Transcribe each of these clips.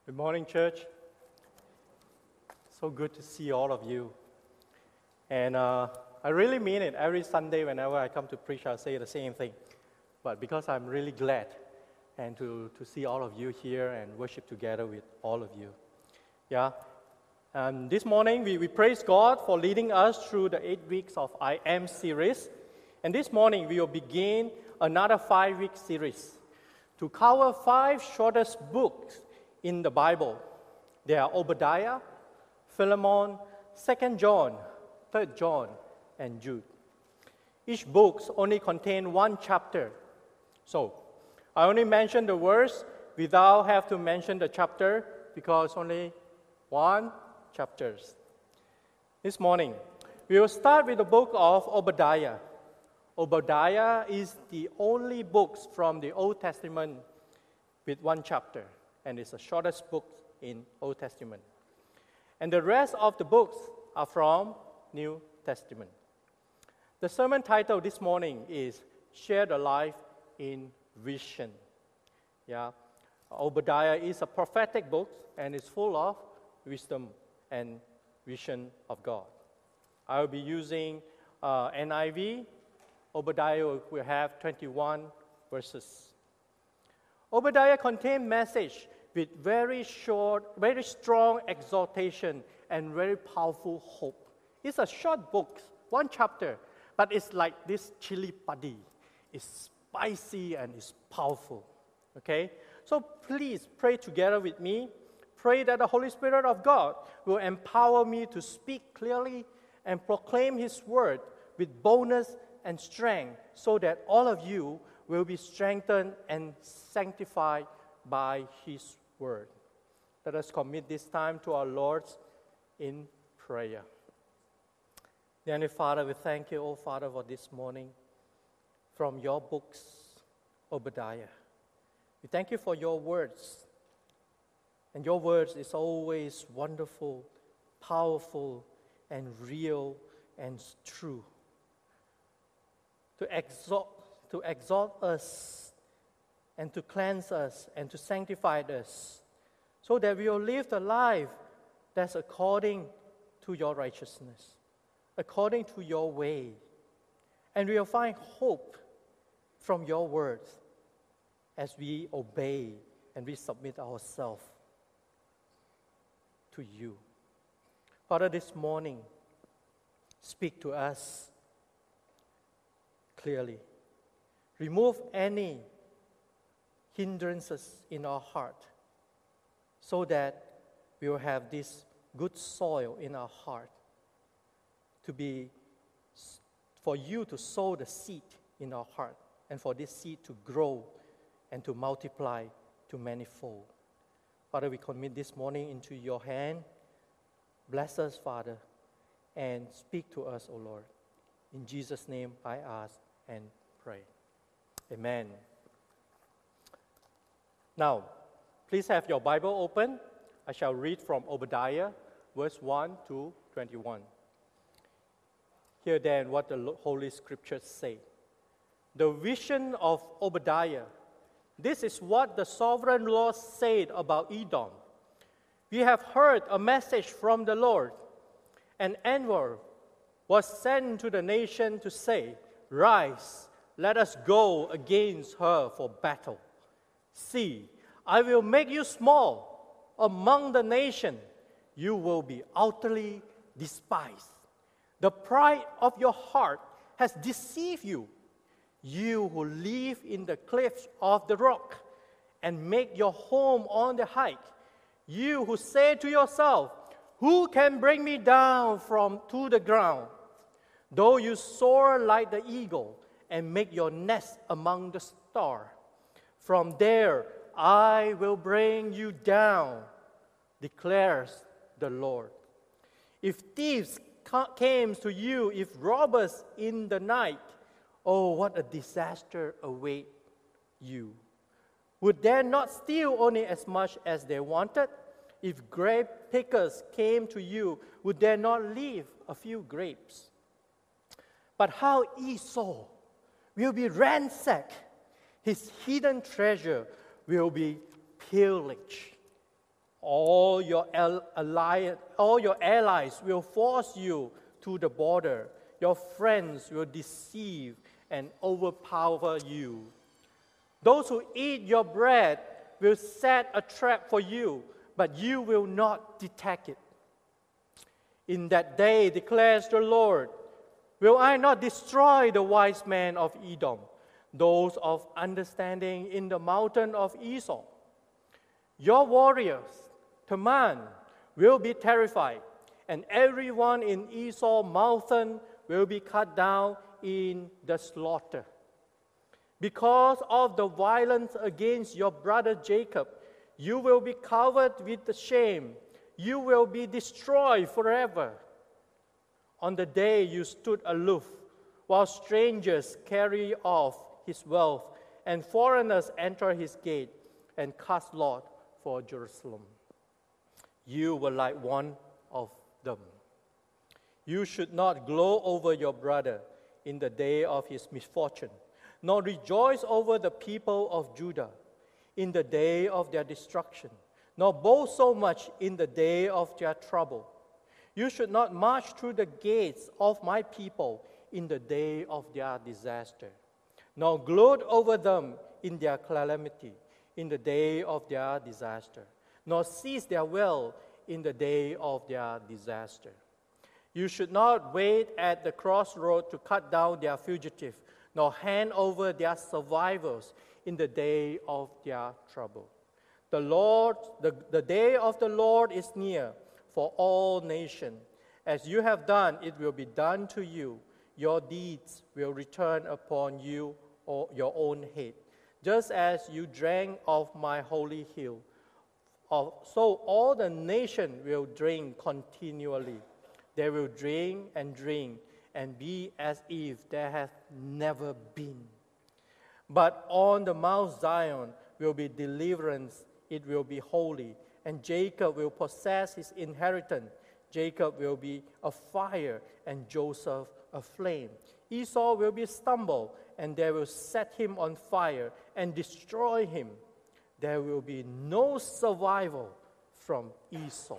Good morning, church. So good to see all of you. And I really mean it. Every Sunday, whenever I come to preach, I say the same thing. But because I'm really glad and to see all of you here and worship together with all of you. Yeah. And this morning, we praise God for leading us through the 8 weeks of I Am series. And this morning, we will begin another 5-week series to cover 5 shortest books in the Bible. They are Obadiah, Philemon, 2 John, 3 John, and Jude. Each book only contains 1 chapter. So, I only mention the verse without have to mention the chapter because only 1 chapter. This morning, we will start with the book of Obadiah. Obadiah is the only book from the Old Testament with 1 chapter, and it's the shortest book in Old Testament. And the rest of the books are from New Testament. The sermon title this morning is Share the Life in Vision. Yeah, Obadiah is a prophetic book and it's full of wisdom and vision of God. I will be using NIV. Obadiah will have 21 verses. Obadiah contains message with very short, very strong exhortation and very powerful hope. It's a short book, 1 chapter, but it's like this chili padi. It's spicy and it's powerful. Okay? So please pray together with me. Pray that the Holy Spirit of God will empower me to speak clearly and proclaim His word with boldness and strength so that all of you will be strengthened and sanctified by His word. Let us commit this time to our Lord in prayer. Dear Heavenly Father, we thank you, oh Father, for this morning from your books, Obadiah. We thank you for your words. And your words is always wonderful, powerful, and real and true. To exalt us and to cleanse us and to sanctify us so that we will live the life that's according to your righteousness, according to your way. And we will find hope from your words as we obey and we submit ourselves to you. Father, this morning, speak to us clearly. Remove any hindrances in our heart so that we will have this good soil in our heart for you to sow the seed in our heart and for this seed to grow and to multiply to manifold. Father, we commit this morning into your hand. Bless us, Father, and speak to us, O Lord. In Jesus' name I ask and pray. Amen. Now, please have your Bible open. I shall read from Obadiah, verse 1 to 21. Hear then what the Holy Scriptures say. The vision of Obadiah. This is what the sovereign Lord said about Edom. We have heard a message from the Lord. An envoy was sent to the nation to say, Rise, let us go against her for battle. See, I will make you small among the nations. You will be utterly despised. The pride of your heart has deceived you. You who live in the cliffs of the rock and make your home on the height. You who say to yourself, Who can bring me down to the ground? Though you soar like the eagle and make your nest among the stars, from there I will bring you down, declares the Lord. If thieves came to you, if robbers in the night, oh, what a disaster await you. Would they not steal only as much as they wanted? If grape pickers came to you, would they not leave a few grapes? But how Esau will be ransacked, his hidden treasure will be pillaged. All your allies will force you to the border. Your friends will deceive and overpower you. Those who eat your bread will set a trap for you, but you will not detect it. In that day, declares the Lord, will I not destroy the wise men of Edom, those of understanding in the mountain of Esau? Your warriors, Teman, will be terrified, and everyone in Esau mountain will be cut down in the slaughter. Because of the violence against your brother Jacob, you will be covered with the shame. You will be destroyed forever. On the day you stood aloof, while strangers carry off his wealth, and foreigners enter his gate and cast lot for Jerusalem. You were like one of them. You should not gloat over your brother in the day of his misfortune, nor rejoice over the people of Judah in the day of their destruction, nor boast so much in the day of their trouble. You should not march through the gates of my people in the day of their disaster, nor gloat over them in their calamity in the day of their disaster, nor seize their wealth in the day of their disaster. You should not wait at the crossroad to cut down their fugitive, nor hand over their survivors in the day of their trouble. The day of the Lord is near for all nations. As you have done, it will be done to you. Your deeds will return upon you or your own head. Just as you drank of my holy hill, so all the nation will drink continually. They will drink and be as if there has never been. But on the Mount Zion will be deliverance, it will be holy, and Jacob will possess his inheritance. Jacob will be a fire, and Joseph a flame. Esau will be stumbled, and they will set him on fire and destroy him. There will be no survival from Esau.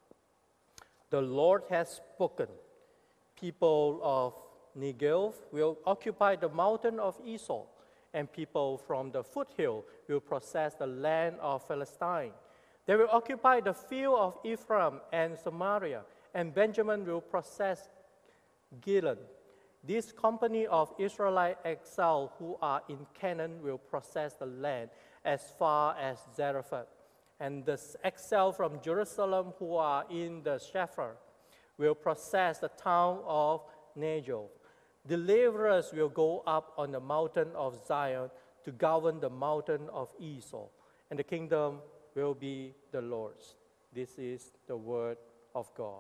The Lord has spoken. People of Negev will occupy the mountain of Esau, and people from the foothill will possess the land of Palestine. They will occupy the field of Ephraim and Samaria, and Benjamin will possess Gilead. This company of Israelite exiles who are in Canaan will possess the land as far as Zarephath. And the exiles from Jerusalem who are in the Shepherd will possess the town of Negev. Deliverers will go up on the mountain of Zion to govern the mountain of Esau, and the kingdom will be the Lord's. This is the word of God.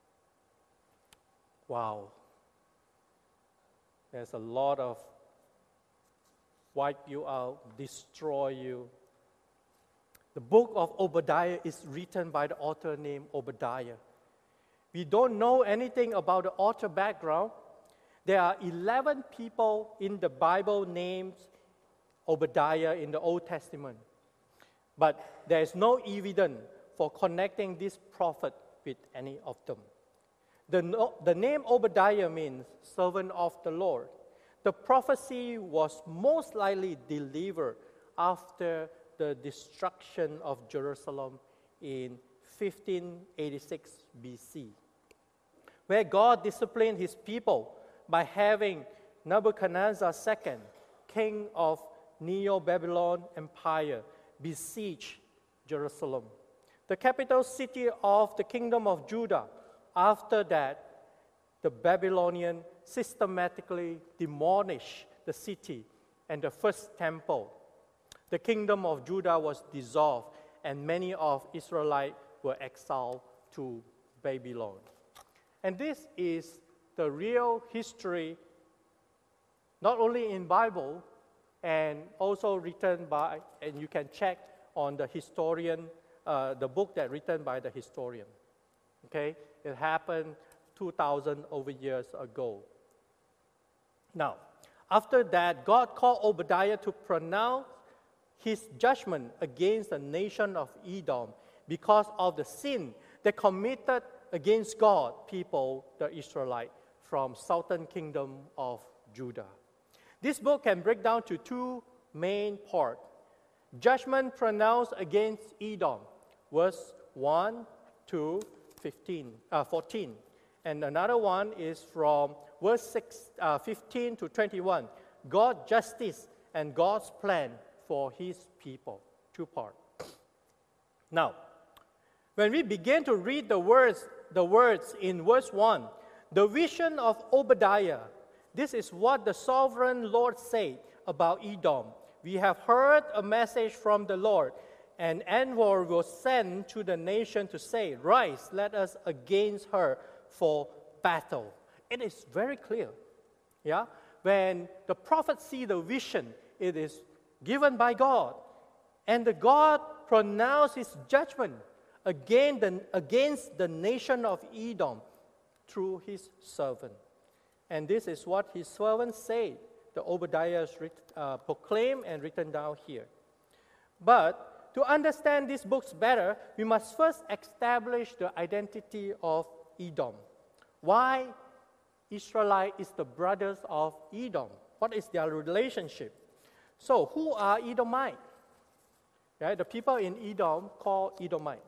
Wow. There's a lot of wipe you out, destroy you. The book of Obadiah is written by the author named Obadiah. We don't know anything about the author background. There are 11 people in the Bible named Obadiah in the Old Testament. But there is no evidence for connecting this prophet with any of them. The name Obadiah means servant of the Lord. The prophecy was most likely delivered after the destruction of Jerusalem in 1586 BC, where God disciplined his people by having Nebuchadnezzar II, king of Neo-Babylon Empire, besiege Jerusalem, the capital city of the kingdom of Judah. After that, the Babylonians systematically demolished the city and the first temple. The kingdom of Judah was dissolved, and many of Israelites were exiled to Babylon. And this is the real history, not only in Bible, and also written by, and you can check on the historian, the book that written by the historian. Okay, it happened 2,000 over years ago. Now, after that, God called Obadiah to pronounce his judgment against the nation of Edom, because of the sin they committed against God, people, the Israelites, from southern kingdom of Judah. This book can break down to two main parts. Judgment pronounced against Edom, verse 1 to 14. And another one is from verse 15 to 21, God's justice and God's plan for his people. Two parts. Now, when we begin to read the words in verse 1, the vision of Obadiah, this is what the sovereign Lord said about Edom. We have heard a message from the Lord. An envoy was sent to the nation to say, rise, let us against her for battle. It is very clear. Yeah? When the prophet see the vision, it is given by God. And the God pronounced his judgment against the nation of Edom through his servant. And this is what his servant said. The Obadiah is proclaimed and written down here. But to understand these books better, we must first establish the identity of Edom. Why Israelite is the brothers of Edom? What is their relationship? So, who are Edomite? Right? The people in Edom called Edomite.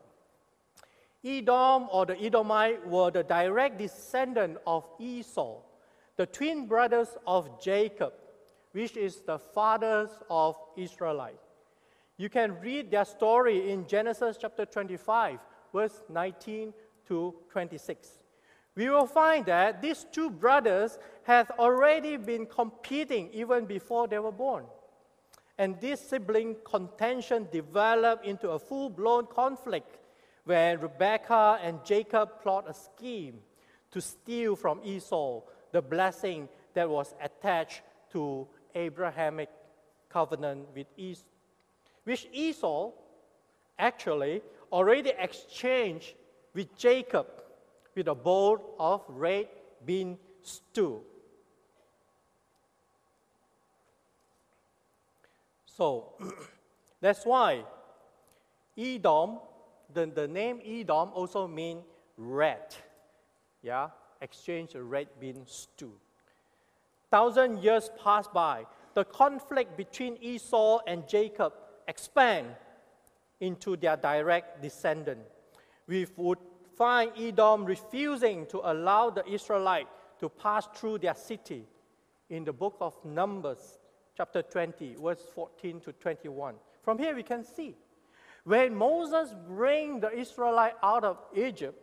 Edom or the Edomite were the direct descendant of Esau, the twin brothers of Jacob, which is the fathers of Israelite. You can read their story in Genesis chapter 25, verse 19 to 26. We will find that these two brothers have already been competing even before they were born. And this sibling contention developed into a full-blown conflict when Rebekah and Jacob plot a scheme to steal from Esau the blessing that was attached to Abrahamic covenant with Esau, which Esau actually already exchanged with Jacob with a bowl of red bean stew. So, that's why Edom, the name Edom also means red. Yeah, exchange a red bean stew. 1,000 years passed by. The conflict between Esau and Jacob expand into their direct descendant. We would find Edom refusing to allow the Israelites to pass through their city in the book of Numbers, chapter 20, verse 14 to 21. From here we can see, when Moses brings the Israelites out of Egypt,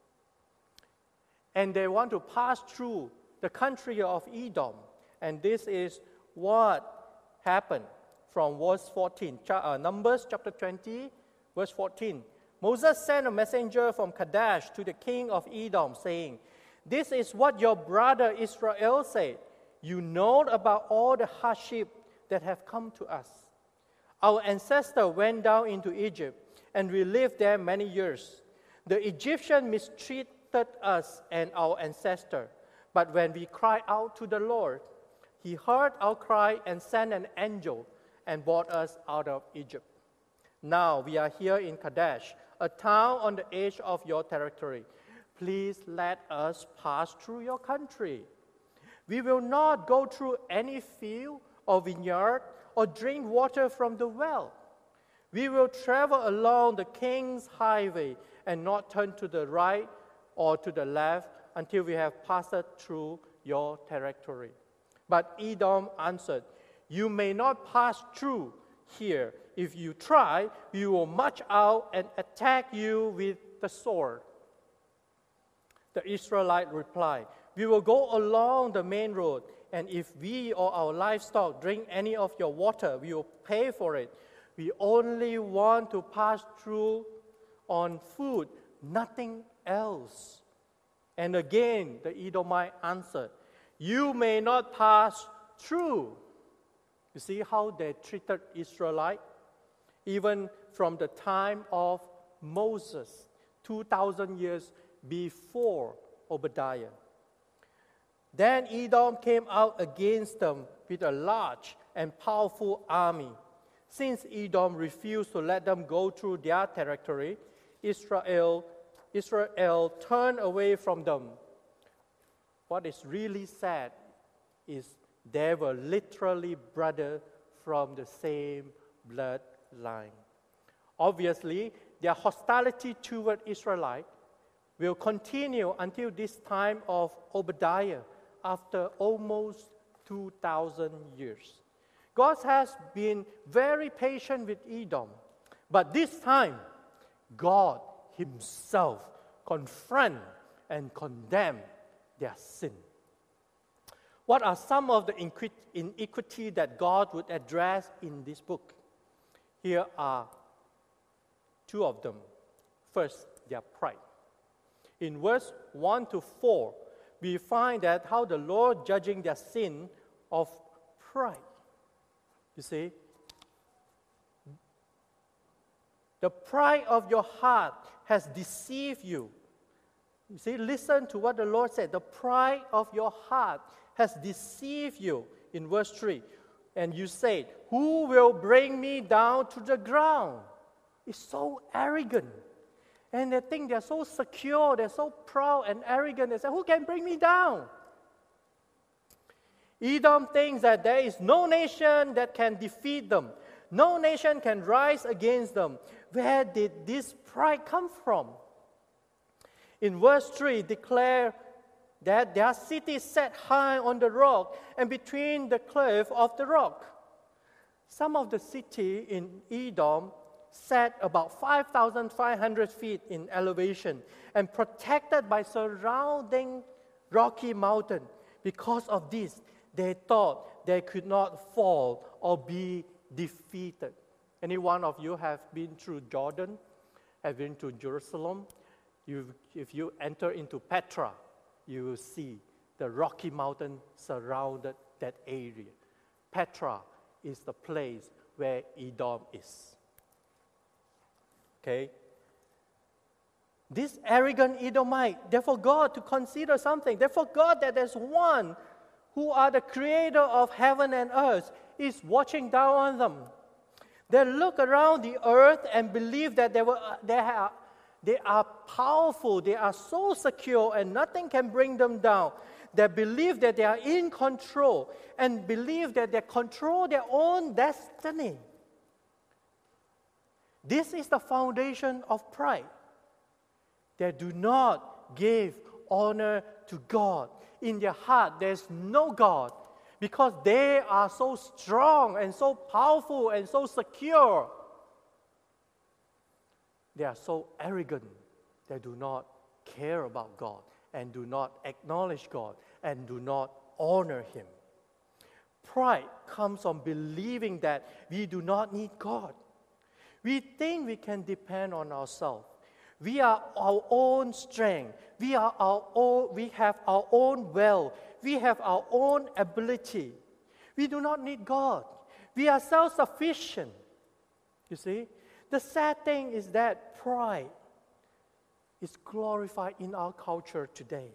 and they want to pass through the country of Edom, and this is what happened from verse 14. Numbers chapter 20, verse 14. Moses sent a messenger from Kadesh to the king of Edom, saying, this is what your brother Israel said. You know about all the hardship that have come to us. Our ancestor went down into Egypt, and we lived there many years. The Egyptian mistreated us and our ancestor. But when we cried out to the Lord, he heard our cry and sent an angel and brought us out of Egypt. Now we are here in Kadesh, a town on the edge of your territory. Please let us pass through your country. We will not go through any field or vineyard or drink water from the well. We will travel along the king's highway and not turn to the right or to the left until we have passed through your territory. But Edom answered, you may not pass through here. If you try, we will march out and attack you with the sword. The Israelite replied, we will go along the main road, and if we or our livestock drink any of your water, we will pay for it. We only want to pass through on food, nothing else. And again, the Edomite answered, you may not pass through. You see how they treated Israelite? Even from the time of Moses, 2,000 years before Obadiah. Then Edom came out against them with a large and powerful army. Since Edom refused to let them go through their territory, Israel turned away from them. What is really sad is they were literally brothers from the same bloodline. Obviously, their hostility toward Israelites will continue until this time of Obadiah, after almost 2,000 years. God has been very patient with Edom, but this time, God Himself confront and condemn their sin. What are some of the iniquity that God would address in this book? Here are two of them. First, their pride. In verse 1 to 4, we find that how the Lord judging their sin of pride. You see, the pride of your heart has deceived you. You see, listen to what the Lord said. The pride of your heart has deceived you in verse 3. And you said, who will bring me down to the ground? It's so arrogant. And they think they're so secure, they're so proud and arrogant. They say, who can bring me down? Edom thinks that there is no nation that can defeat them. No nation can rise against them. Where did this pride come from? In verse 3, declare that their city is set high on the rock and between the cliff of the rock. Some of the city in Edom sat about 5,500 feet in elevation and protected by surrounding rocky mountain. Because of this, they thought they could not fall or be defeated. Any one of you have been through Jordan, have been to Jerusalem? If you enter into Petra, you will see the Rocky Mountain surrounded that area. Petra is the place where Edom is. Okay? This arrogant Edomite, they forgot to consider something. They forgot that there's one who are the creator of heaven and earth is watching down on them. They look around the earth and believe that they are powerful, they are so secure and nothing can bring them down. They believe that they are in control and believe that they control their own destiny. This is the foundation of pride. They do not give honor to God. In their heart, there's no God because they are so strong and so powerful and so secure. They are so arrogant. They do not care about God and do not acknowledge God and do not honor Him. Pride comes from believing that we do not need God. We think we can depend on ourselves. We are our own strength. We have our own will. We have our own ability. We do not need God. We are self-sufficient. You see? The sad thing is that pride is glorified in our culture today.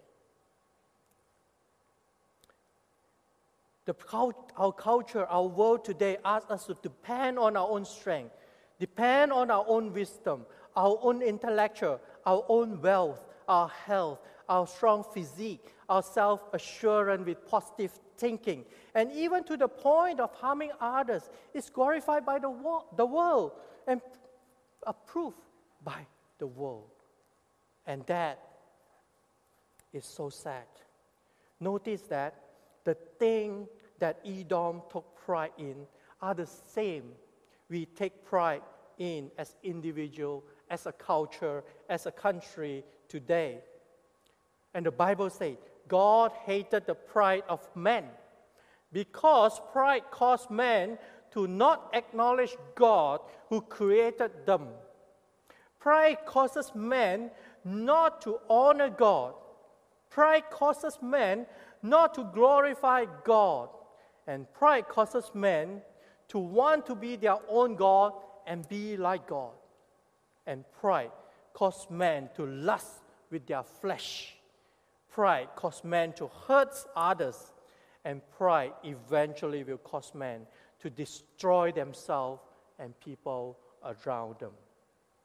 Our culture, our world today asks us to depend on our own strength, depend on our own wisdom, our own intellectual, our own wealth, our health, our strong physique, our self-assurance with positive thinking, and even to the point of harming others is glorified by the world and approved by the world. And that is so sad. Notice that the thing that Edom took pride in are the same we take pride in as individual, as a culture, as a country today. And the Bible says, God hated the pride of man because pride caused man to not acknowledge God who created them. Pride causes man not to honor God. Pride causes man not to glorify God. And pride causes man to want to be their own God and be like God. And pride causes man to lust with their flesh. Pride causes man to hurt others. And pride eventually will cause man to destroy themselves and people around them.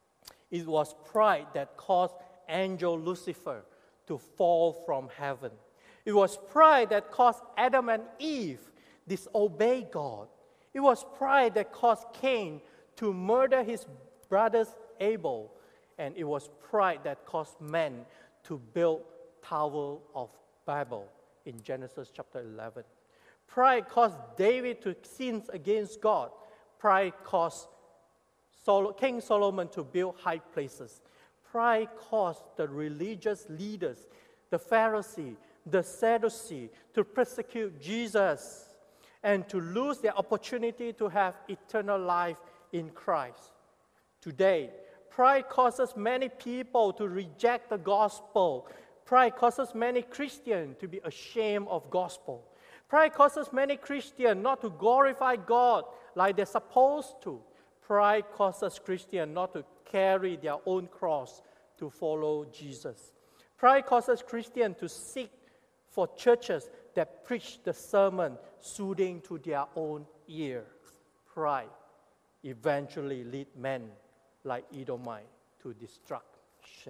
It was pride that caused angel Lucifer to fall from heaven. It was pride that caused Adam and Eve disobey God. It was pride that caused Cain to murder his brother Abel. And it was pride that caused men to build Tower of Babel in Genesis chapter 11. Pride caused David to sin against God. Pride caused King Solomon to build high places. Pride caused the religious leaders, the Pharisees, the Sadducees, to persecute Jesus and to lose their opportunity to have eternal life in Christ. Today, pride causes many people to reject the gospel. Pride causes many Christians to be ashamed of gospel. Pride causes many Christians not to glorify God like they're supposed to. Pride causes Christians not to carry their own cross to follow Jesus. Pride causes Christians to seek for churches that preach the sermon soothing to their own ear. Pride eventually leads men like Edomite to destruction.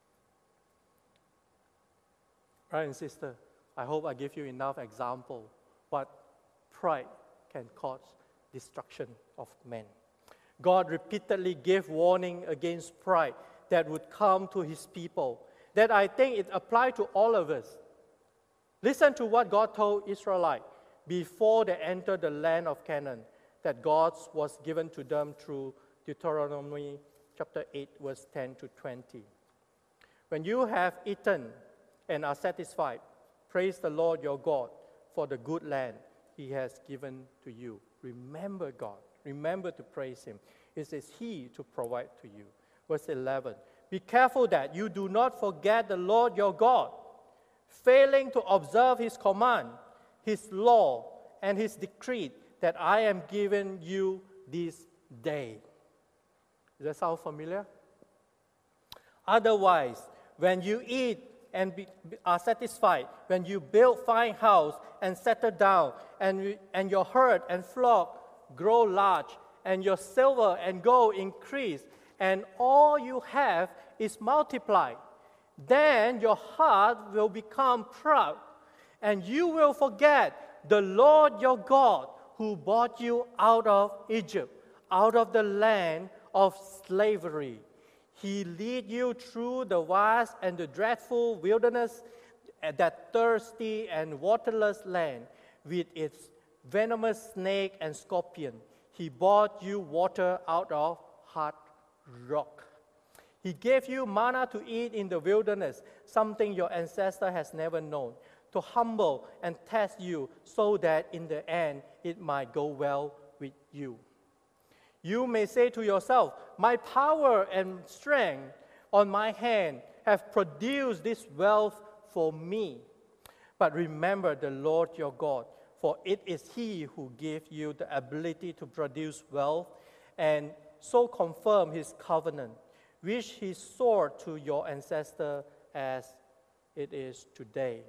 Brothers and sisters, I hope I give you enough example what pride can cause destruction of men. God repeatedly gave warning against pride that would come to his people, that I think it applies to all of us. Listen to what God told Israelites before they entered the land of Canaan, that God was given to them through Deuteronomy chapter 8, verse 10 to 20. When you have eaten and are satisfied, praise the Lord your God for the good land he has given to you. Remember God. Remember to praise him. It is he to provide to you. Verse 11, be careful that you do not forget the Lord your God, failing to observe his command, his law, and his decree that I am giving you this day. Does that sound familiar? Otherwise, when you eat and are satisfied, when you build fine house and settle down, and your herd and flock grow large, and your silver and gold increase, and all you have is multiplied, then your heart will become proud, and you will forget the Lord your God who brought you out of Egypt, out of the land of slavery. He led you through the vast and the dreadful wilderness, that thirsty and waterless land, with its venomous snake and scorpion. He brought you water out of hard rock. He gave you manna to eat in the wilderness, something your ancestor has never known, to humble and test you so that in the end it might go well with you. You may say to yourself, my power and strength on my hand have produced this wealth for me. But remember the Lord your God, for it is he who gave you the ability to produce wealth and so confirm his covenant, which he swore to your ancestor as it is today.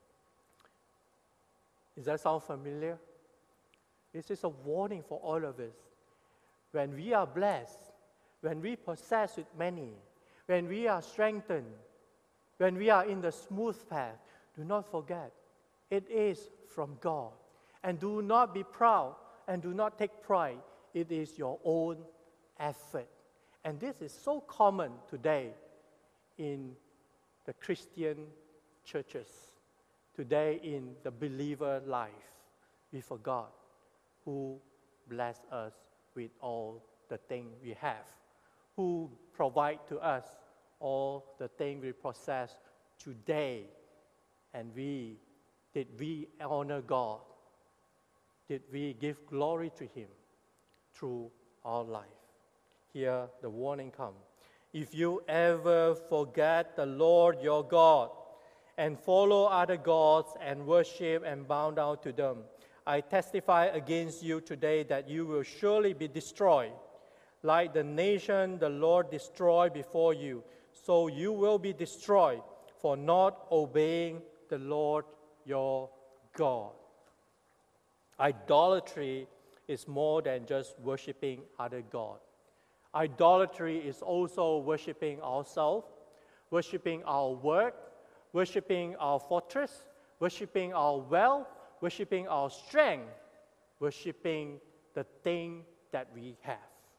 Does that sound familiar? This is a warning for all of us. When we are blessed, when we possess with many, when we are strengthened, when we are in the smooth path, do not forget, it is from God. And do not be proud and do not take pride. It is your own effort. And this is so common today in the Christian churches, today in the believer life. We forgot who blessed us with all the things we have, who provide to us all the things we possess today. And did we honor God? Did we give glory to him through our life? Here the warning comes. If you ever forget the Lord your God and follow other gods and worship and bow down to them, I testify against you today that you will surely be destroyed. Like the nation the Lord destroyed before you, so you will be destroyed for not obeying the Lord your God. Idolatry is more than just worshiping other gods. Idolatry is also worshiping ourselves, worshiping our work, worshiping our fortress, worshiping our wealth, worshiping our strength, worshiping the thing that we have.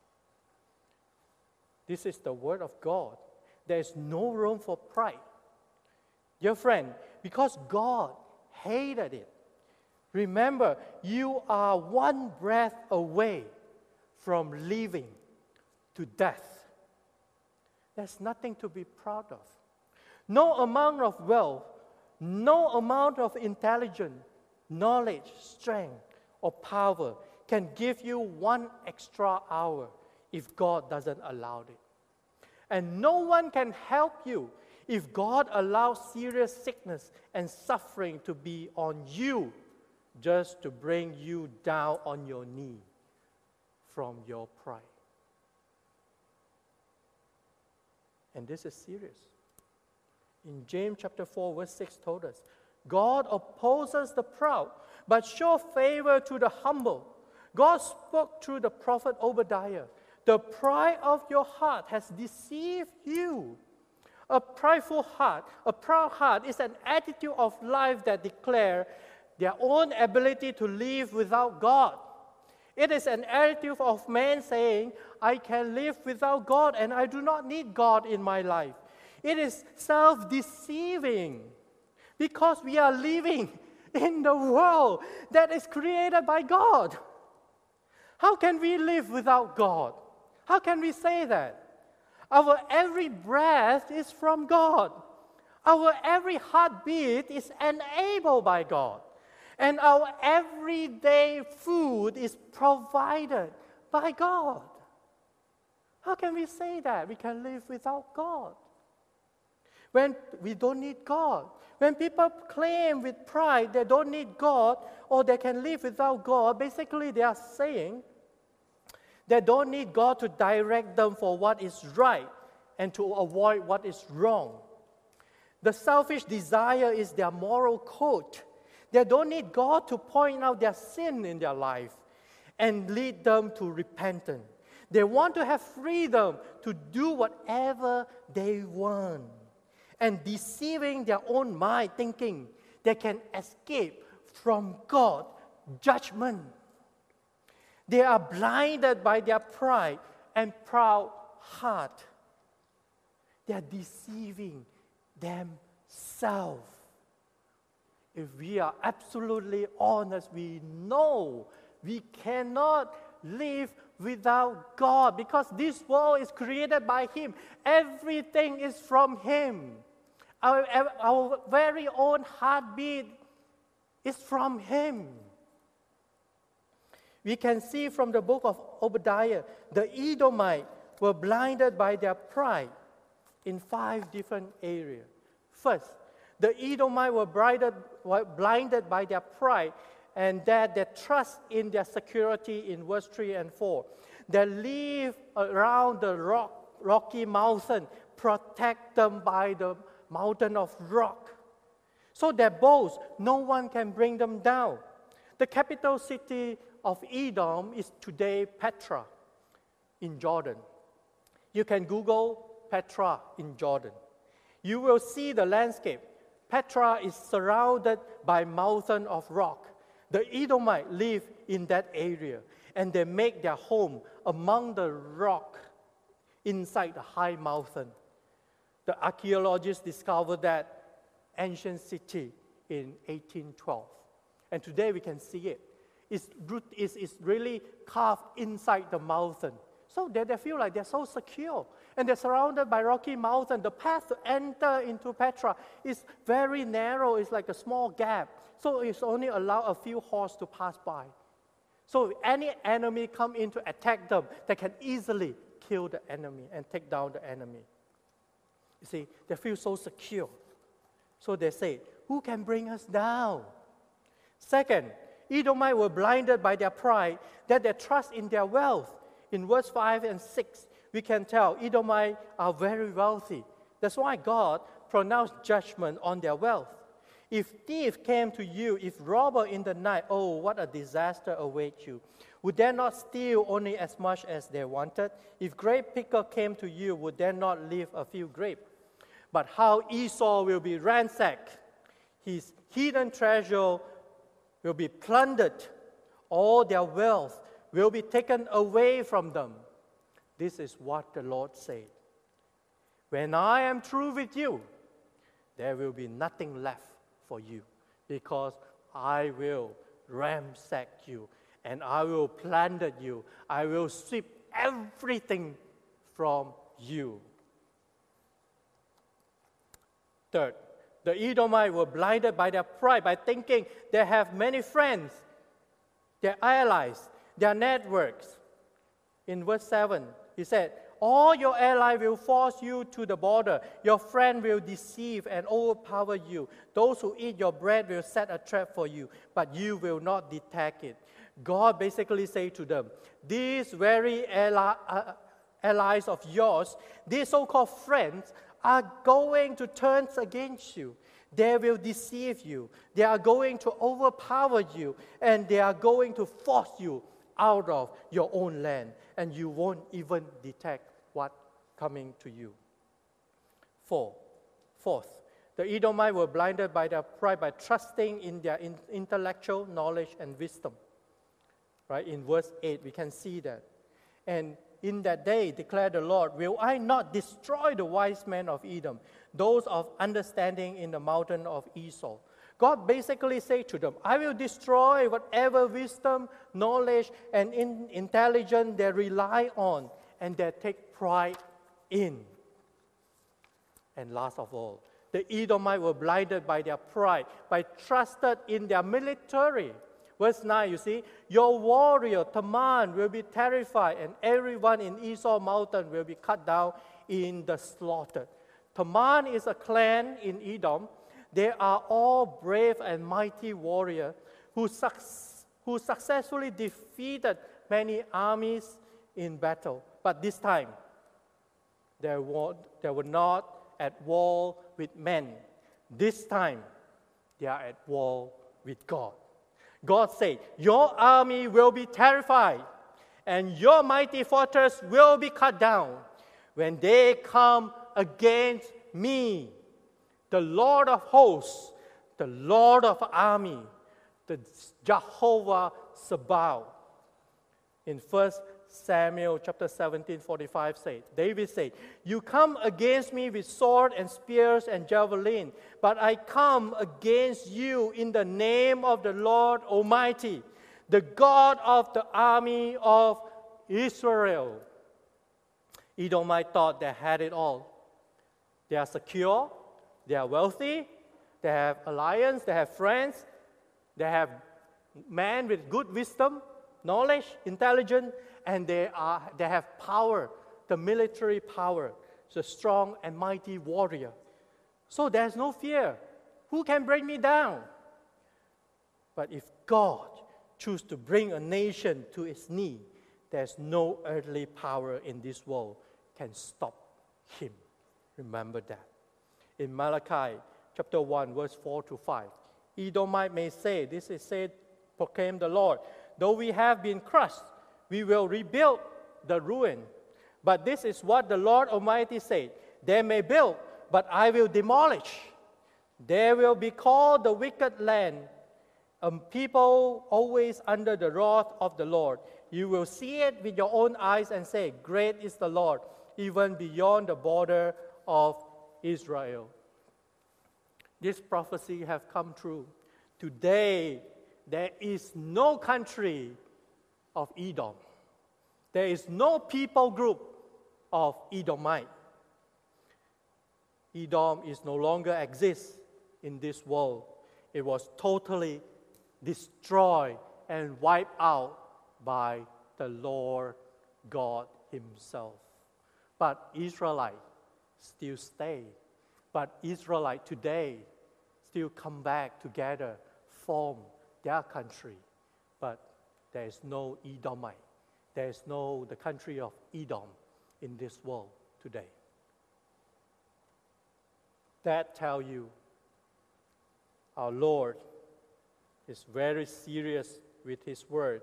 This is the word of God. There is no room for pride. Dear friend, because God hated it, remember, you are one breath away from living to death. There's nothing to be proud of. No amount of wealth, no amount of intelligence, knowledge, strength, or power can give you one extra hour if God doesn't allow it. And no one can help you if God allows serious sickness and suffering to be on you just to bring you down on your knee from your pride. And this is serious. In James chapter 4, verse 6 told us, God opposes the proud, but shows favor to the humble. God spoke through the prophet Obadiah. The pride of your heart has deceived you. A prideful heart, a proud heart is an attitude of life that declares their own ability to live without God. It is an attitude of man saying, I can live without God and I do not need God in my life. It is self-deceiving because we are living in the world that is created by God. How can we live without God? How can we say that? Our every breath is from God. Our every heartbeat is enabled by God. And our everyday food is provided by God. How can we say that we can live without God? When we don't need God. When people claim with pride they don't need God or they can live without God, basically they are saying they don't need God to direct them for what is right and to avoid what is wrong. The selfish desire is their moral code. They don't need God to point out their sin in their life and lead them to repentance. They want to have freedom to do whatever they want and deceiving their own mind, thinking they can escape from God's judgment. They are blinded by their pride and proud heart. They are deceiving themselves. If we are absolutely honest, we know we cannot live without God because this world is created by Him. Everything is from Him. Our very own heartbeat is from Him. We can see from the book of Obadiah, the Edomites were blinded by their pride in 5 different areas. First, the Edomites were blinded by their pride and that their trust in their security in verse 3 and 4. They live around the rocky mountain, protect them by the mountain of rock. So their boast, no one can bring them down. The capital city of Edom is today Petra in Jordan. You can Google Petra in Jordan. You will see the landscape. Petra is surrounded by mountain of rock. The Edomites live in that area, and they make their home among the rock inside the high mountain. The archaeologists discovered that ancient city in 1812. And today we can see it. Its root is really carved inside the mountain. So they feel like they're so secure. And they're surrounded by rocky mountain. The path to enter into Petra is very narrow. It's like a small gap. So it's only allowed a few horses to pass by. So if any enemy come in to attack them, they can easily kill the enemy and take down the enemy. You see, they feel so secure. So they say, who can bring us down? Second, Edomites were blinded by their pride that they trust in their wealth. In verse 5 and 6, we can tell Edomites are very wealthy. That's why God pronounced judgment on their wealth. If thief came to you, if robber in the night, oh, what a disaster awaits you. Would they not steal only as much as they wanted? If grape picker came to you, would they not leave a few grapes? But how Esau will be ransacked. His hidden treasure will be plundered. All their wealth will be taken away from them. This is what the Lord said. When I am through with you, there will be nothing left for you, because I will ransack you, and I will plunder you. I will sweep everything from you. Third, the Edomites were blinded by their pride, by thinking they have many friends, their allies, their networks. In verse 7, he said, all your allies will force you to the border. Your friend will deceive and overpower you. Those who eat your bread will set a trap for you, but you will not detect it. God basically said to them, these very allies of yours, these so-called friends, are going to turn against you. They will deceive you. They are going to overpower you, and they are going to force you out of your own land, and you won't even detect what's coming to you. Fourth, the Edomites were blinded by their pride by trusting in their intellectual knowledge and wisdom. Right, in verse 8, we can see that. And in that day, declared the Lord, will I not destroy the wise men of Edom, those of understanding in the mountain of Esau? God basically said to them, I will destroy whatever wisdom, knowledge, and intelligence they rely on and they take pride in. And last of all, the Edomites were blinded by their pride, by trusted in their military. Verse 9, you see, your warrior Taman will be terrified, and everyone in Esau mountain will be cut down in the slaughter. Taman is a clan in Edom. They are all brave and mighty warriors who successfully defeated many armies in battle. But this time, they were not at war with men. This time, they are at war with God. God said, your army will be terrified, and your mighty fortress will be cut down when they come against me, the Lord of hosts, the Lord of army, the Jehovah Sabaoth. In 1 Samuel chapter 17:45 said, David said, you come against me with sword and spears and javelin, but I come against you in the name of the Lord Almighty, the God of the army of Israel. Edomite thought they had it all. They are secure, they are wealthy, they have alliance, they have friends, they have men with good wisdom, knowledge, intelligence, and they have power, the military power, the strong and mighty warrior. So there's no fear. Who can bring me down? But if God chooses to bring a nation to its knee, there's no earthly power in this world can stop him. Remember that. In Malachi chapter 1, verse 4 to 5, Edomite may say, this is said, proclaim the Lord, though we have been crushed, we will rebuild the ruin. But this is what the Lord Almighty said, they may build, but I will demolish. They will be called the wicked land, a people always under the wrath of the Lord. You will see it with your own eyes and say, great is the Lord, even beyond the border of Israel. This prophecy has come true. Today, there is no country of Edom. There is no people group of Edomite. Edom is no longer exists in this world. It was totally destroyed and wiped out by the Lord God himself. But Israelite still stay. But Israelite today still come back together, form their country. But there is no Edomite. There is no the country of Edom in this world today. That tell you our Lord is very serious with His word.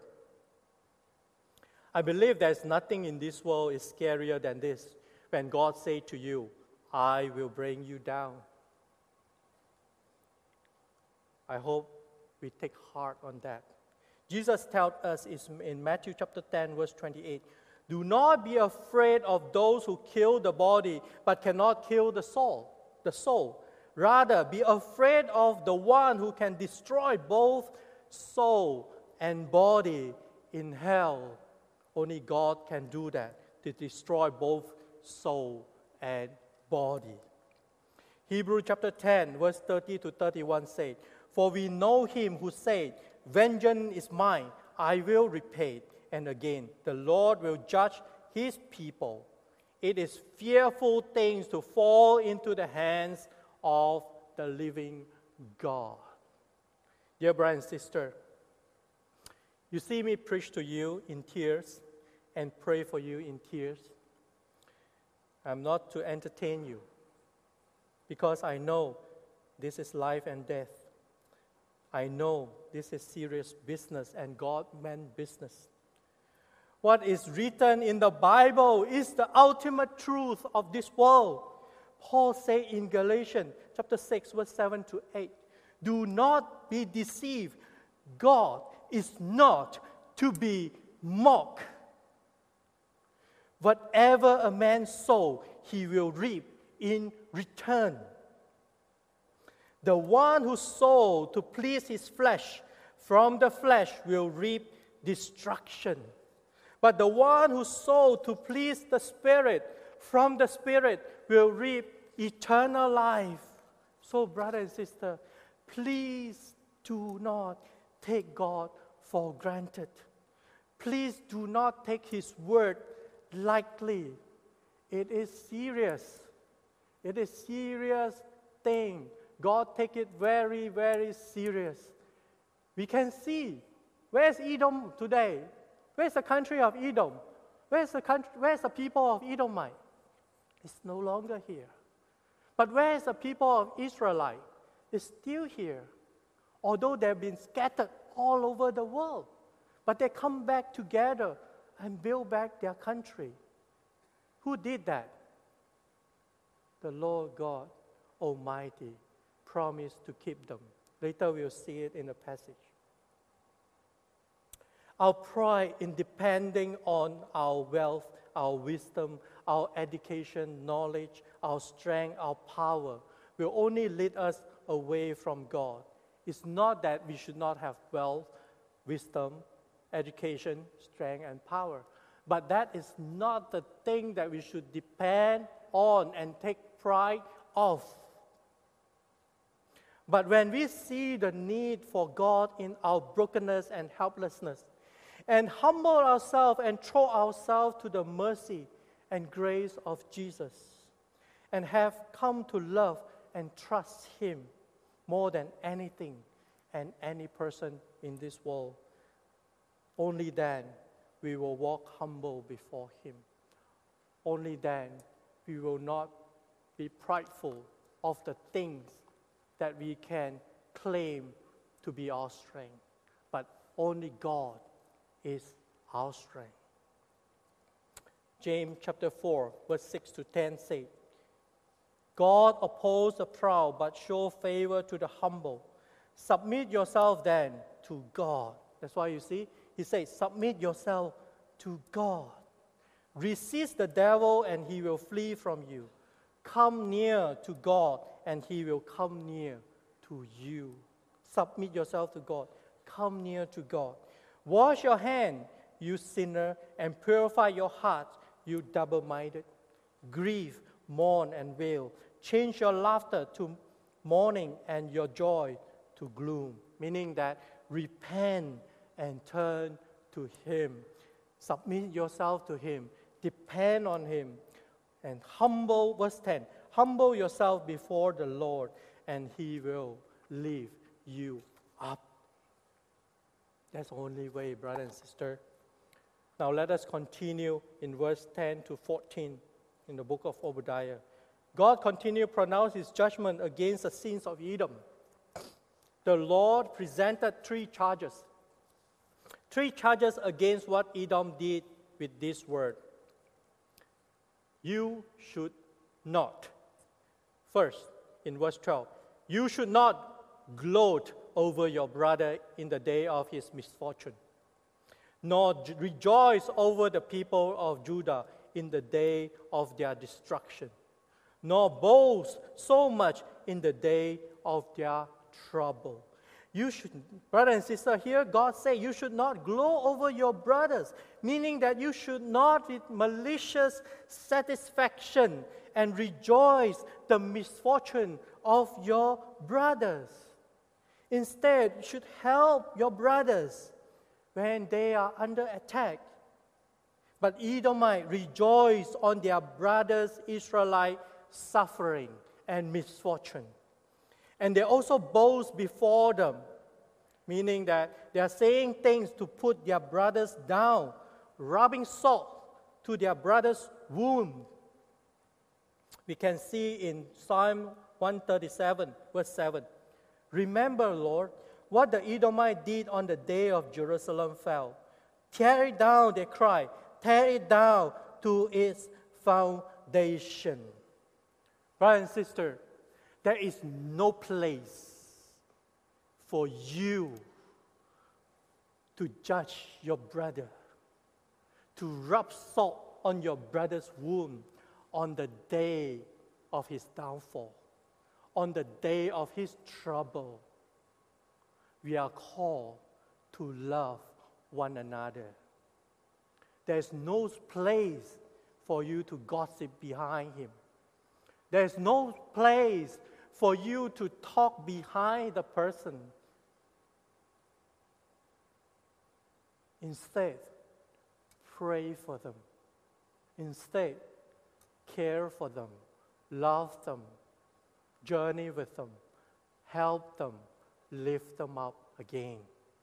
I believe there's nothing in this world is scarier than this. When God says to you, I will bring you down. I hope we take heart on that. Jesus tells us in Matthew chapter 10, verse 28, do not be afraid of those who kill the body, but cannot kill the soul. Rather, be afraid of the one who can destroy both soul and body in hell. Only God can do that, to destroy both soul and body. Hebrews chapter 10, verse 30 to 31 said, for we know him who said, vengeance is mine, I will repay. And again, the Lord will judge his people. It is fearful things to fall into the hands of the living God. Dear brother and sister, you see me preach to you in tears and pray for you in tears. I'm not to entertain you, because I know this is life and death. I know this is serious business, and God meant business. What is written in the Bible is the ultimate truth of this world. Paul said in Galatians chapter 6, verse 7 to 8, do not be deceived. God is not to be mocked. Whatever a man sows, he will reap in return. The one who sows to please his flesh, from the flesh will reap destruction. But the one who sows to please the Spirit, from the Spirit will reap eternal life. So, brother and sister, please do not take God for granted. Please do not take His word lightly. It is serious. It is serious thing. God take it very, very serious. We can see, where's Edom today? Where's the country of Edom? Where's the people of Edomite? It's no longer here. But where's the people of Israelite? It's still here. Although they've been scattered all over the world. But they come back together and build back their country. Who did that? The Lord God Almighty promised to keep them. Later we'll see it in the passage. Our pride in depending on our wealth, our wisdom, our education, knowledge, our strength, our power will only lead us away from God. It's not that we should not have wealth, wisdom, education, strength, and power. But that is not the thing that we should depend on and take pride of. But when we see the need for God in our brokenness and helplessness, and humble ourselves and throw ourselves to the mercy and grace of Jesus, and have come to love and trust Him more than anything and any person in this world, only then we will walk humble before Him. Only then we will not be prideful of the things that we can claim to be our strength, but only God is our strength. James chapter 4, verse 6 to 10 say, God opposes the proud, but shows favor to the humble. Submit yourself then to God. That's why you see, he says, submit yourself to God. Resist the devil, and he will flee from you. Come near to God, and He will come near to you. Submit yourself to God. Come near to God. Wash your hand, you sinner, and purify your heart, you double-minded. Grieve, mourn, and wail. Change your laughter to mourning and your joy to gloom. Meaning that repent and turn to Him. Submit yourself to Him. Depend on Him. And humble, verse 10, humble yourself before the Lord, and He will lift you up. That's the only way, brother and sister. Now let us continue in verse 10 to 14 in the book of Obadiah. God continued to pronounce His judgment against the sins of Edom. the Lord presented three charges. Three charges against what Edom did with this word. You should not. First, in verse 12, you should not gloat over your brother in the day of his misfortune, nor rejoice over the people of Judah in the day of their destruction, nor boast so much in the day of their trouble. You should, brother and sister, here God say you should not gloat over your brothers, meaning that you should not with malicious satisfaction and rejoice the misfortune of your brothers. Instead, you should help your brothers when they are under attack. But Edomite rejoice on their brothers' Israelite suffering and misfortune. And they also boast before them, meaning that they are saying things to put their brothers down, rubbing salt to their brothers' wound. We can see in Psalm 137, verse 7. Remember, Lord, what the Edomite did on the day of Jerusalem fell. Tear it down, they cry. Tear it down to its foundation. Brother and sister, there is no place for you to judge your brother, to rub salt on your brother's wound on the day of his downfall, on the day of his trouble. We are called to love one another. There's no place for you to gossip behind him. There's no place for you to talk behind the person. Instead, pray for them. Instead, care for them, love them, journey with them, help them, lift them up again.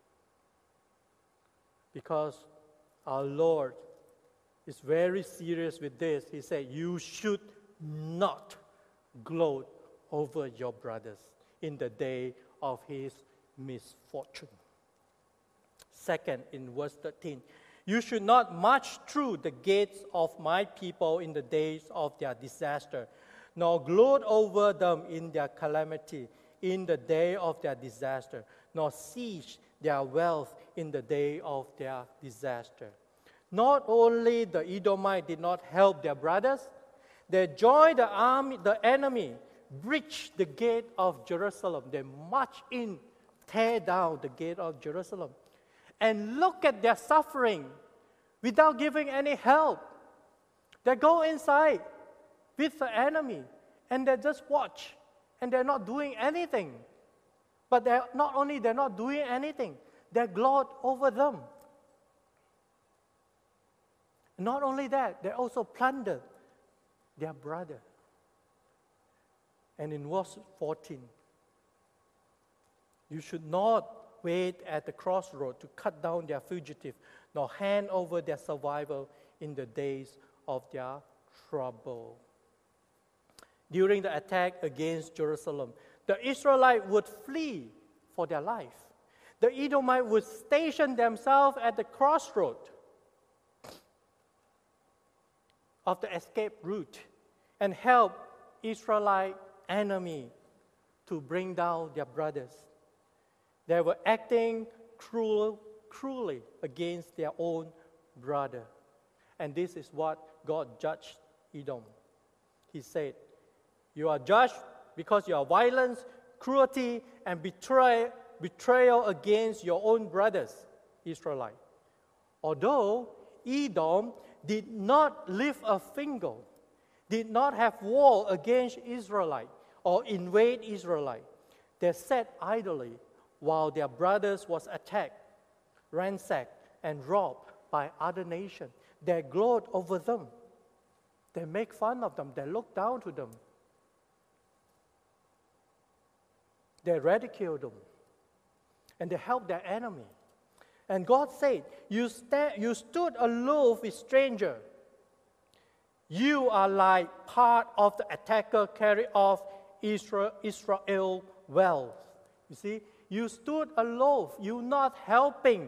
Because our Lord is very serious with this. He said, you should not gloat over your brothers in the day of his misfortune. Second, in verse 13, you should not march through the gates of my people in the days of their disaster, nor gloat over them in their calamity in the day of their disaster, nor seize their wealth in the day of their disaster. Not only the Edomite did not help their brothers, they joined the army, the enemy, breached the gate of Jerusalem. They marched in, tear down the gate of Jerusalem. And look at their suffering without giving any help. They go inside with the enemy and they just watch and they're not doing anything. But they're not doing anything, they gloat over them. Not only that, they also plundered their brother. And in verse 14, you should not wait at the crossroad to cut down their fugitive, nor hand over their survival in the days of their trouble. During the attack against Jerusalem, the Israelites would flee for their life. The Edomites would station themselves at the crossroad of the escape route and help Israelite enemy to bring down their brothers. They were acting cruelly against their own brother. And this is what God judged Edom. He said, you are judged because you are violence, cruelty, and betrayal against your own brothers, Israelite. Although Edom did not lift a finger, did not have war against Israelite or invade Israelite, they sat idly while their brothers was attacked, ransacked, and robbed by other nations. They gloat over them. They make fun of them. They look down to them. They ridicule them. And they help their enemy. And God said, you stood aloof with stranger. You are like part of the attacker carry off Israel wealth. You see, You stood aloof. You not helping.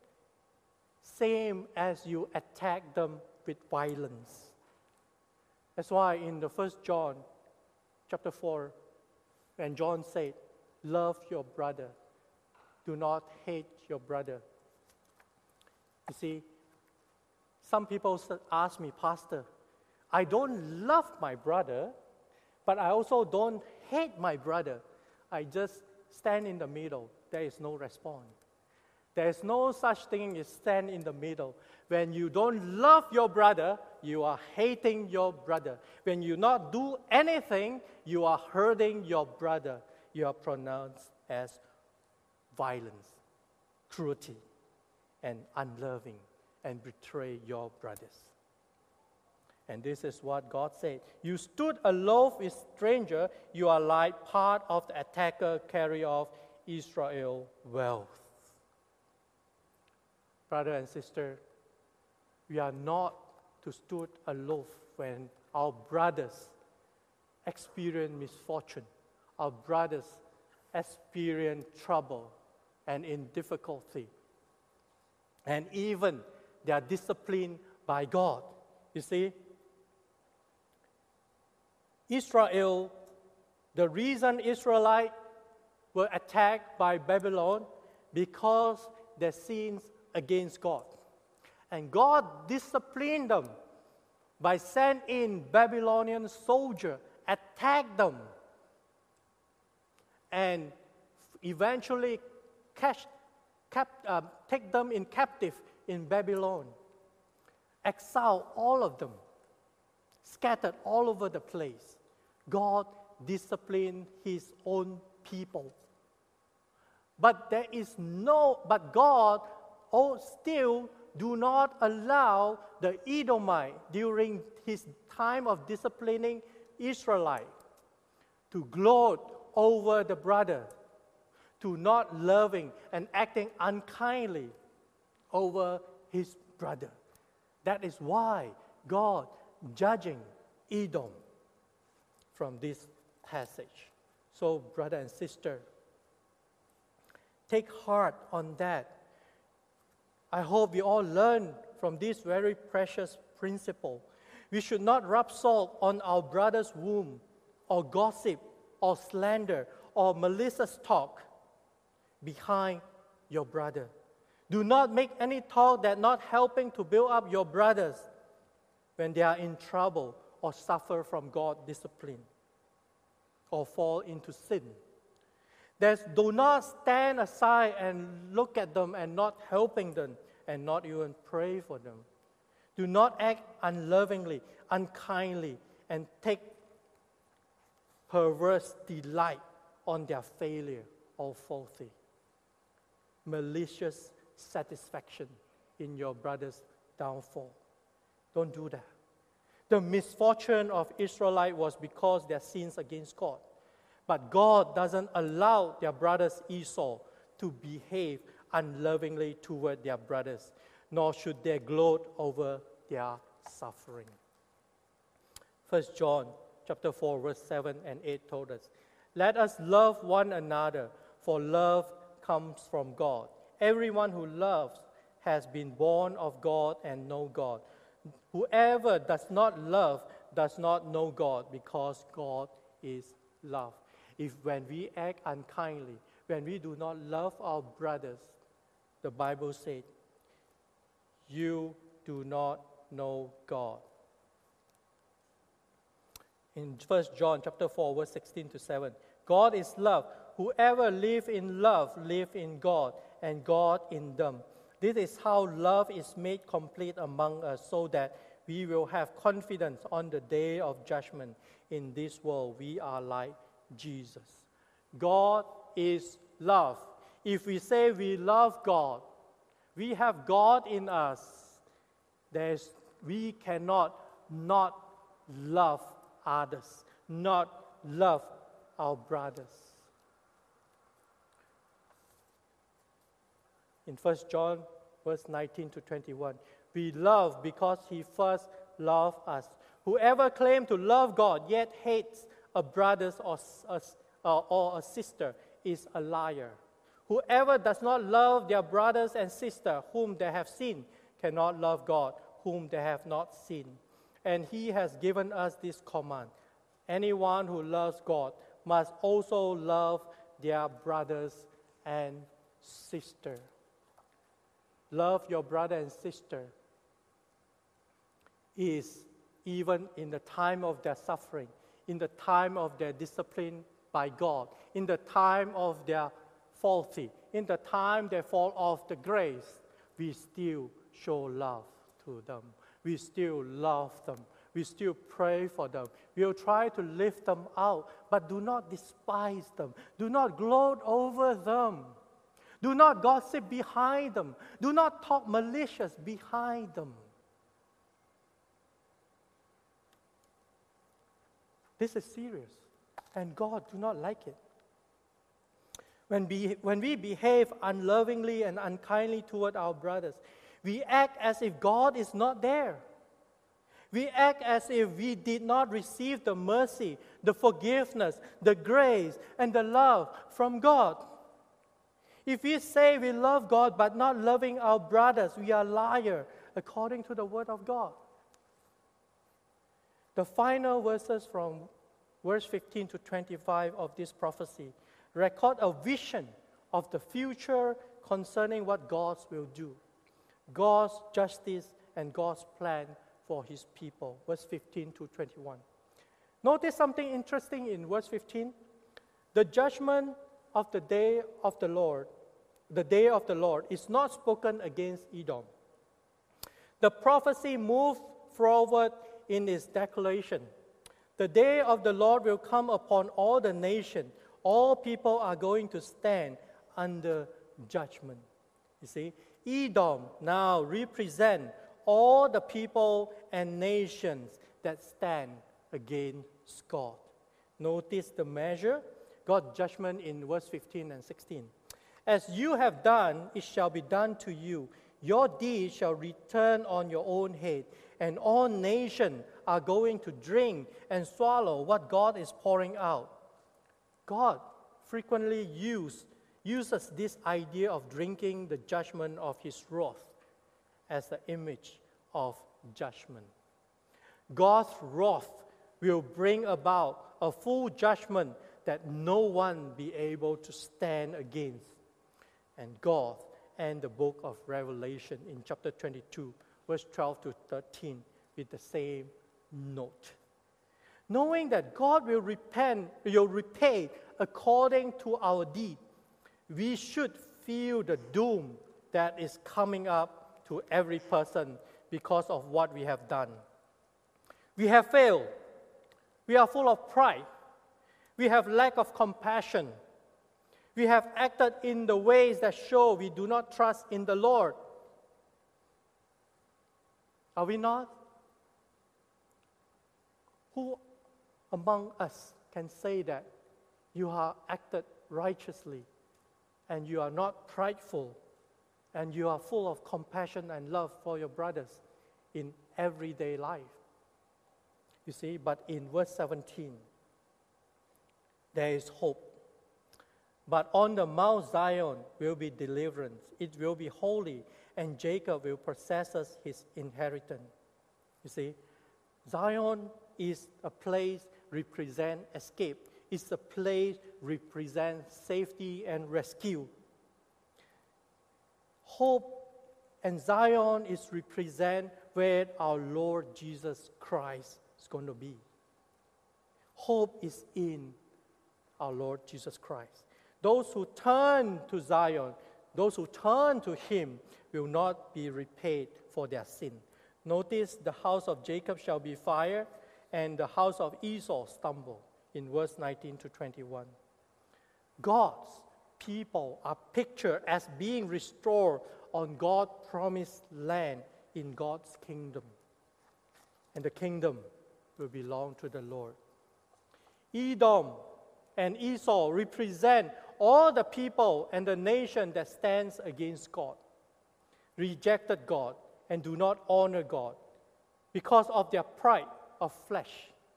Same as you attack them with violence. That's why in the 1 John chapter 4, when John said, love your brother, do not hate your brother. You see, some people ask me, Pastor, I don't love my brother, but I also don't hate my brother. I just stand in the middle. There is no response. There is no such thing as stand in the middle. When you don't love your brother, you are hating your brother. When you not do anything, you are hurting your brother. You are pronounced as violence, cruelty, and unloving, and betray your brothers. And this is what God said. You stood aloof with stranger. You are like part of the attacker carry off Israel's wealth. Brother and sister, we are not to stood aloof when our brothers experience misfortune, our brothers experience trouble and in difficulty, and even they are disciplined by God. You see, Israel, the reason Israelites were attacked by Babylon because their sins against God. And God disciplined them by sending in Babylonian soldiers, attack them, and eventually take them in captive in Babylon. Exile all of them, scattered all over the place. God disciplined His own people. But God still do not allow the Edomite during his time of disciplining Israelite to gloat over the brother, to not loving and acting unkindly over his brother. That is why God judging Edom from this passage. So, brother and sister, take heart on that. I hope we all learn from this very precious principle. We should not rub salt on our brother's wound, or gossip, or slander, or malicious talk behind your brother. Do not make any talk that not helping to build up your brothers when they are in trouble or suffer from God's discipline or fall into sin. Do not stand aside and look at them and not helping them and not even pray for them. Do not act unlovingly, unkindly, and take perverse delight on their failure or faulty. Malicious satisfaction in your brother's downfall. Don't do that. The misfortune of Israelites was because their sins against God. But God doesn't allow their brothers Esau to behave unlovingly toward their brothers, nor should they gloat over their suffering. 1 John chapter 4, verse 7 and 8 told us, let us love one another, for love comes from God. Everyone who loves has been born of God and knows God. Whoever does not love does not know God, because God is love. When we act unkindly, when we do not love our brothers, the Bible said, you do not know God. In 1 John chapter 4, verse 16 to 7, God is love. Whoever lives in love lives in God, and God in them. This is how love is made complete among us, so that we will have confidence on the day of judgment. In this world, we are like Jesus. God is love. If we say we love God, we have God in us, we cannot not love others, not love our brothers. In 1 John, verse 19 to 21, we love because He first loved us. Whoever claims to love God yet hates a brother or a sister is a liar. Whoever does not love their brothers and sisters whom they have seen cannot love God whom they have not seen. And he has given us this command: anyone who loves God must also love their brothers and sisters. Love your brother and sister is even in the time of their suffering, in the time of their discipline by God, in the time of their faulty, in the time they fall off the grace, we still show love to them. We still love them. We still pray for them. We will try to lift them out, but do not despise them. Do not gloat over them. Do not gossip behind them. Do not talk malicious behind them. This is serious, and God do not like it. When we behave unlovingly and unkindly toward our brothers, we act as if God is not there. We act as if we did not receive the mercy, the forgiveness, the grace, and the love from God. If we say we love God but not loving our brothers, we are liars, according to the Word of God. The final verses from verse 15 to 25 of this prophecy record a vision of the future concerning what God will do, God's justice and God's plan for His people. Verse 15 to 21. Notice something interesting in verse 15. The judgment of the day of the Lord is not spoken against Edom. The prophecy moved forward in its declaration. The day of the Lord will come upon all the nations. All people are going to stand under judgment. You see, Edom now represent all the people and nations that stand against God. Notice the measure, God's judgment in verse 15 and 16. As you have done, it shall be done to you. Your deeds shall return on your own head, and all nations are going to drink and swallow what God is pouring out. God frequently uses this idea of drinking the judgment of His wrath as the image of judgment. God's wrath will bring about a full judgment that no one be able to stand against. And God and the book of Revelation in chapter 22, verse 12 to 13, with the same note. Knowing that God will repay according to our deed, we should feel the doom that is coming up to every person because of what we have done. We have failed. We are full of pride. We have lack of compassion. We have acted in the ways that show we do not trust in the Lord. Are we not? Who among us can say that you have acted righteously and you are not prideful and you are full of compassion and love for your brothers in everyday life? You see, but in verse 17, there is hope. But on the Mount Zion will be deliverance. It will be holy, and Jacob will possess his inheritance. You see, Zion is a place represent escape. It's a place represent safety and rescue. Hope and Zion is represent where our Lord Jesus Christ is going to be. Hope is in our Lord Jesus Christ. Those who turn to Zion, those who turn to Him, will not be repaid for their sin. Notice the house of Jacob shall be fire, and the house of Esau stumble, in verse 19 to 21. God's people are pictured as being restored on God's promised land in God's kingdom. And the kingdom will belong to the Lord. Edom and Esau represent all the people and the nation that stands against God, rejected God, and do not honor God because of their pride of flesh.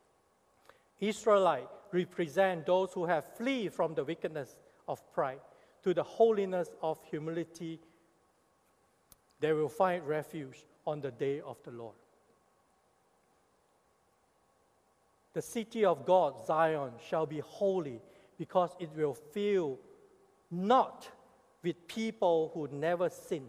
Israelites represent those who have flee from the wickedness of pride. to the holiness of humility, they will find refuge on the day of the Lord. The city of God, Zion, shall be holy because it will fill not with people who never sin,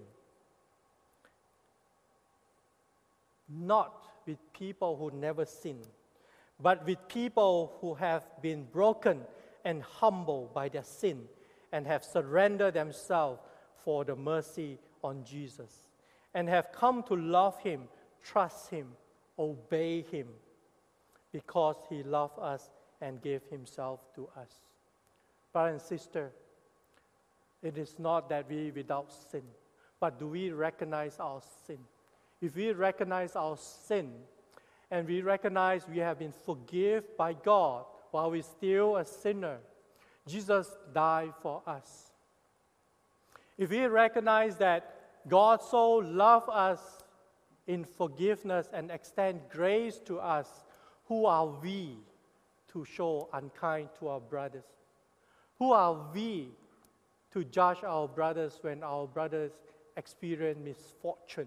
not with people who never sin, but with people who have been broken and humbled by their sin and have surrendered themselves for the mercy on Jesus and have come to love Him, trust Him, obey Him, because He loved us and gave Himself to us. Brother and sister, it is not that we are without sin, but do we recognize our sin? If we recognize our sin and we recognize we have been forgiven by God while we're still a sinner, Jesus died for us. If we recognize that God so loved us in forgiveness and extend grace to us, who are we to show unkind to our brothers? Who are we to judge our brothers when our brothers experience misfortune?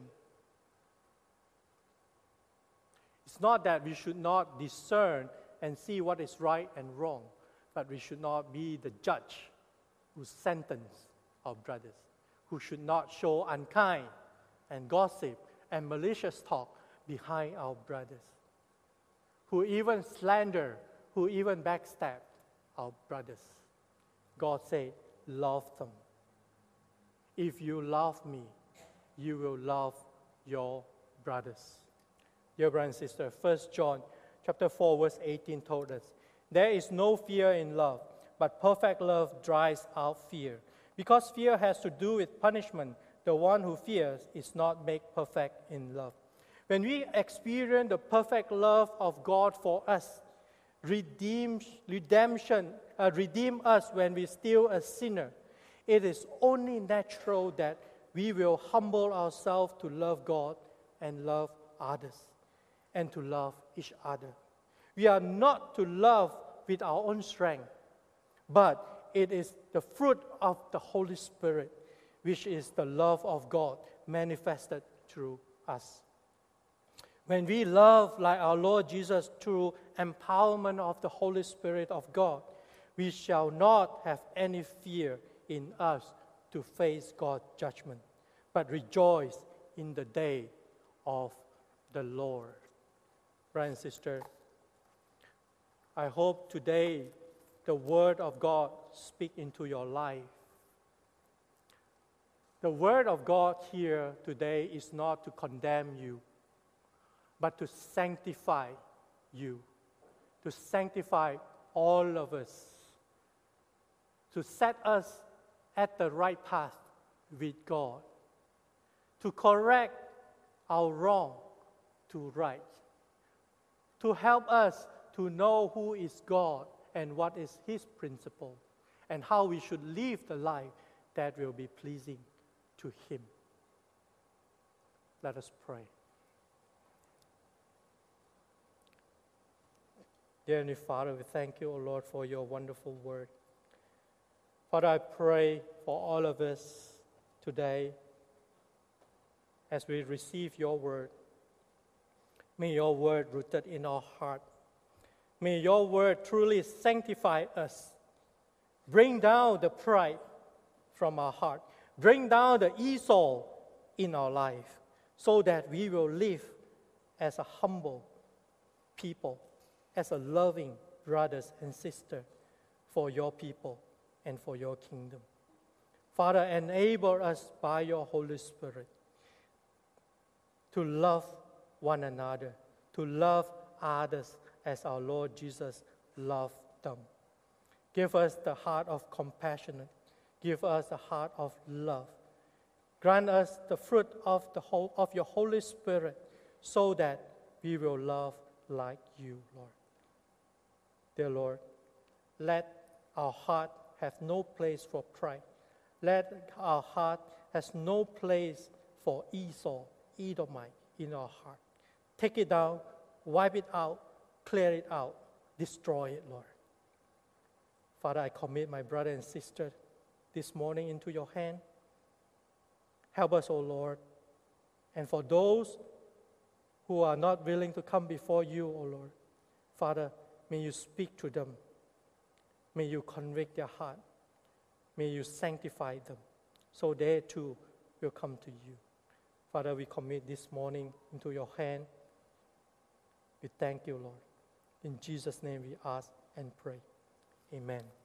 It's not that we should not discern and see what is right and wrong, but we should not be the judge who sentence our brothers, who should not show unkind and gossip and malicious talk behind our brothers, who even slander, who even backstab our brothers. God said, love them. If you love me, you will love your brothers. Dear brothers and sisters, 1 John chapter 4, verse 18 told us, there is no fear in love, but perfect love drives out fear. Because fear has to do with punishment, the one who fears is not made perfect in love. When we experience the perfect love of God for us, redeem us when we're still a sinner, it is only natural that we will humble ourselves to love God and love others and to love each other. We are not to love with our own strength, but it is the fruit of the Holy Spirit, which is the love of God manifested through us. When we love like our Lord Jesus through empowerment of the Holy Spirit of God, we shall not have any fear in us to face God's judgment, but rejoice in the day of the Lord. Brother and sister, I hope today the Word of God speak into your life. The Word of God here today is not to condemn you, but to sanctify you, to sanctify all of us, to set us at the right path with God, to correct our wrong to right, to help us to know who is God and what is His principle, and how we should live the life that will be pleasing to Him. Let us pray. Dear Heavenly Father, we thank you, O Lord, for your wonderful word. Father, I pray for all of us today as we receive your word. May your word rooted in our heart. May your word truly sanctify us. Bring down the pride from our heart. Bring down the Esau in our life so that we will live as a humble people, as a loving brothers and sisters for your people and for your kingdom. Father, enable us by your Holy Spirit to love one another, to love others as our Lord Jesus loved them. Give us the heart of compassion. Give us the heart of love. Grant us the fruit of your Holy Spirit so that we will love like you, Lord. Dear Lord, let our heart have no place for pride. Let our heart has no place for Esau, Edomite in our heart. Take it down, wipe it out, clear it out, destroy it, Lord. Father, I commit my brother and sister this morning into your hand. Help us, O Lord. And for those who are not willing to come before you, O Lord, Father, may you speak to them. May you convict their heart. May you sanctify them so they too will come to you. Father, we commit this morning into your hand. We thank you, Lord. In Jesus' name we ask and pray. Amen.